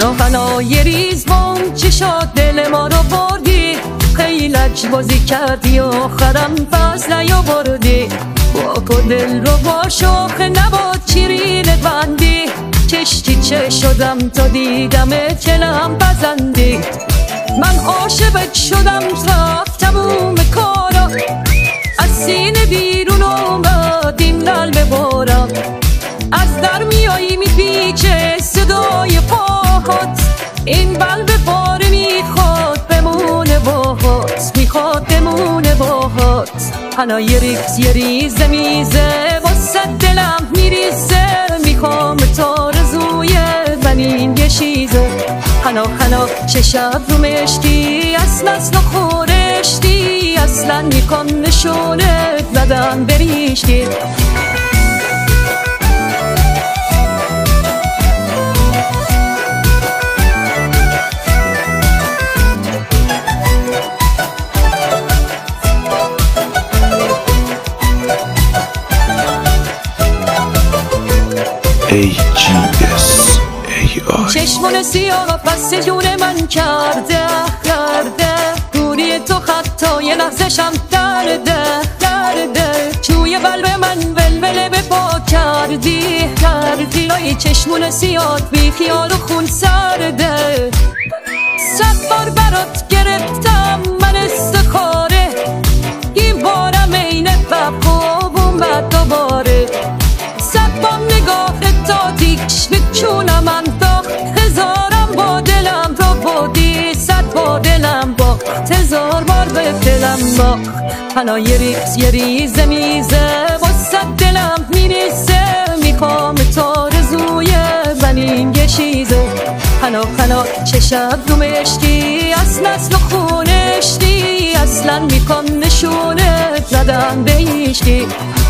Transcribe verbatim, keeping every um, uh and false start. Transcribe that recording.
حنا حنا یه ریز بام چی شد دل ما رو بردی، خیلی لج بازی کردی آخرم پس نیاوردی. با تو دل رو با شوخ نباد چیرینت بندی، چشتی چه شدم تا دیدمت چلم پزندی. من عاشقت شدم رفت تموم کارا، از سینه بیرون اومدیم قلب بارم. از در میایی میپیچه صدای پاهات، این قلب باره میخواد بمونه باهات، میخواد بمونه باهات. حالا یه ریز یه ریزه میزه واسه دلم میریزه، میخوام تا رزوی بنین یه شیزه. حالا حالا چه شب رو مشتی اصلا اصلا خورشتی، اصلا میخوام نشونت بدم بریشتی. ای جی اس ای آی چشمون سیاه پس جون من کرده کرده، دوری تو خطا یه لحظه‌شم درده درده. چوی قلب من ولوله به پا کردی کردی، ای چشمون سیاه بی خیال و خون سرده. صد بار برات گرفتم من استخاره، این بارم عین بب خواب اومد دوباره. صد بار نگاه تا دیکش به چونم انداخت، هزارم با دلم تو بودی، صد با دلم باخت، هزار بار به دلم باخت. حالا یه ریز یه ریزه میزه واسه دلم میریزه، میخوام تا رزوی بنین یه چیزه. حالا حالا چه شب رو مشتی اصلا اصلا خونشتی، اصلا میخوام نشونه زدم بهیشتی.